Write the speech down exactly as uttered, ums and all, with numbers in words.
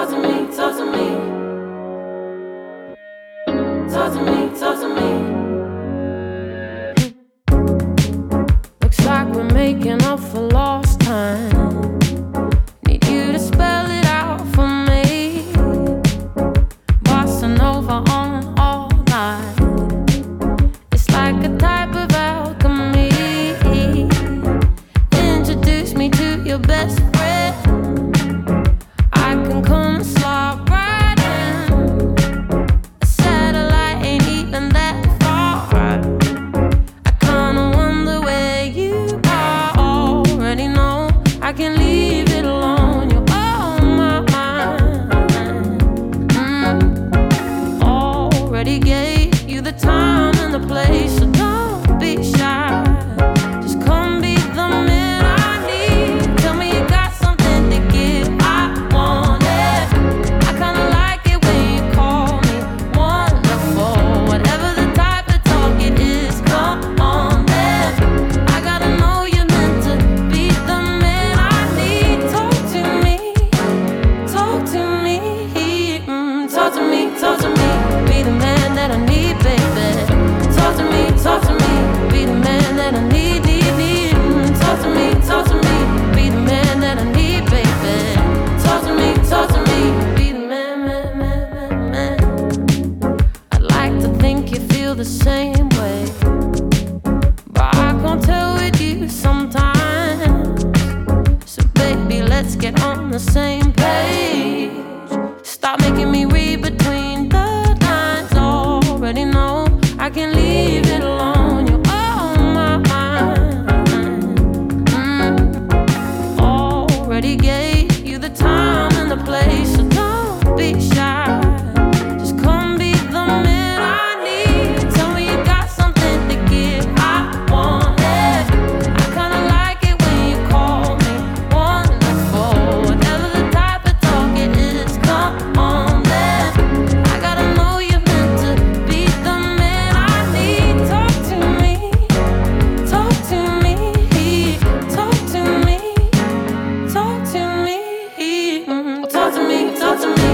talk to me, talk to me. Talk to me, talk to me. Looks like we're making up for lost time. Need you to spell it out for me. Bossa Nova on all night. It's like a type of alchemy. Introduce me to your best friend. I can come and slide right in. A satellite ain't even that far. I kinda wonder where you are. Already know I can leave it alone. You're on my mind. mm. Already gave you the time and the place, so don't be shy. Just come be the man I need. Tell me you got something to give. I want it. I kinda like it when you call me wonderful. Whatever the type of talk it is, come on then. I gotta know you're meant to be the man I need. Talk to me, talk to me, mm, talk to me, talk to me. Be the man that I need, baby. Talk to me, talk to me. Be the man that I need, need, need. Mm, talk to me, talk to me. Be the man that I need, baby. Talk to me, talk to me. Be the man, man, man, man, man. I'd like to think you feel the same way, but I can't tell with you sometimes. So baby, let's get on the same page. Stop making me read between the lines. Already know I can leave it alone. You're on my mind. mm. Already gave you the time and the place, so don't be shy. Just come be the man I need. Tell me you got something to give. I want it. I kinda like it when you call me wonderful. Whatever the type of talk it is, come on then. I gotta know you're meant to be the man I need. Talk to me, talk to me, talk to me, talk to me, mm, talk to me, talk to me.